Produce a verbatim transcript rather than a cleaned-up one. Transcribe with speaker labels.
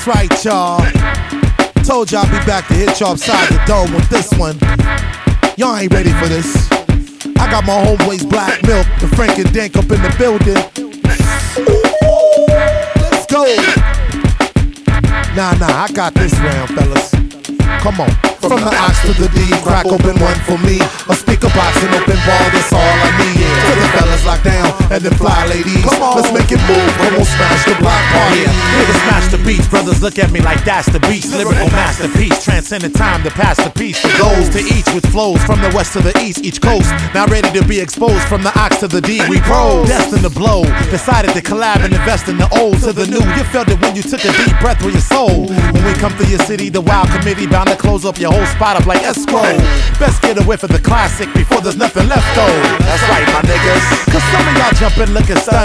Speaker 1: right, y'all. Told y'all I'd be back to hit y'all upside the dome with this one. Y'all ain't ready for this. I got my homeboys Black Milk, the Frank and Dank up in the building. Let's go. Nah, nah, I got this round, fellas. Come on. From the ox to the D, crack open one for me. A speaker box and open ball, that's all I need. To the fellas locked down and the fly ladies. Come on, let's make it move. Come on, smash the block party.
Speaker 2: Yeah, niggas smash the beats. Brothers look at me like that's the beast. Lyrical masterpiece, transcending time to pass the piece. The goals to each with flows from the west to the east, each coast. Now ready to be exposed from the ox to the D. We pro, destined to blow. Decided to collab and invest in the old to the new. You felt it when you took a deep breath with your soul. When we come through your city, the wild committee bound to close up your whole spot up like escrow. Best get a whiff of the classic before there's nothing left though. That's right, my niggas. Cause some of y'all jumping looking stunned.